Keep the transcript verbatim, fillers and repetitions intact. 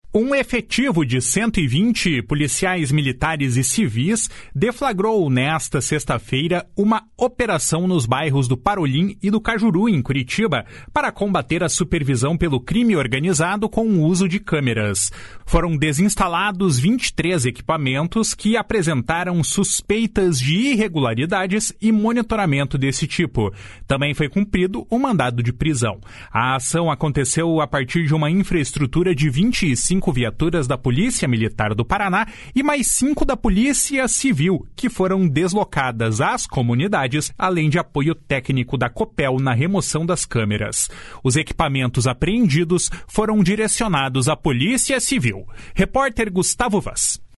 Um efetivo de cento e vinte policiais militares e civis deflagrou nesta sexta-feira uma operação nos bairros do Parolim e do Cajuru, em Curitiba, para combater a supervisão pelo crime organizado com o uso de câmeras. Foram desinstalados vinte e três equipamentos que apresentaram suspeitas de irregularidades e monitoramento desse tipo. Também foi cumprido um mandado de prisão. A ação aconteceu a partir de uma infraestrutura de vinte e cinco viaturas da Polícia Militar do Paraná e mais cinco da Polícia Civil, que foram deslocadas às comunidades, além de apoio técnico da Copel na remoção das câmeras. Os equipamentos apreendidos foram direcionados à Polícia Civil. Repórter Gustavo Vaz.